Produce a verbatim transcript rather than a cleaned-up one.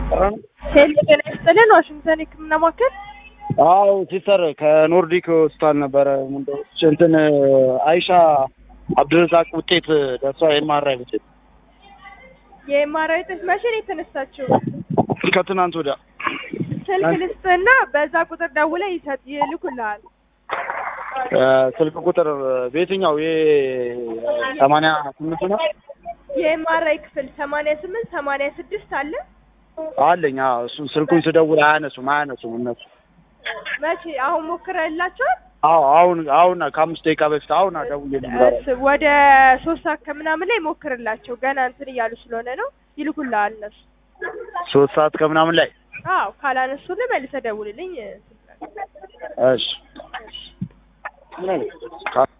ሄሎ ጤና ይስጥልን ዋሽንግተን ህክምና ማዕከል። አዎ ሲስተር ከኖርዲክ ሆስፒታል ነበረ ምንድነው እንትን አይሻ አብዱረዛቅ ውጤት ደርሷ የማራይ ውጤት የማራይ ውጤት መቼ ነው የተነሳችው? ከትናንት ወዲያ። ስልክ ልስጥና በዛ ቁጥር ደውለህ ይሰጥ ይልኩልሃል። ስልክ ቁጥር በየትኛው? የ ሰማንያ ስምንት ነው የማራይ ክፍል ሰማንያ ስምንት ሰማንያ ስድስት አለ አለኝ። አዎ እሱን ስልኩን ስደውል አያነሱም አያነሱም እነሱ። መቼ? አሁን ሞክረህላቸዋል? አዎ አሁን አሁን ከአምስት ደቂቃ በፊት አሁን ደውዬ ነበር። ወደ ሶስት ሰዓት ከምናምን ላይ ሞክርላቸው ገና እንትን እያሉ ስለሆነ ነው ይልኩልሃል እነሱ። ሶስት ሰዓት ከምናምን ላይ? አዎ ካላነሱልህ መልሰህ ደውልልኝ። እሺ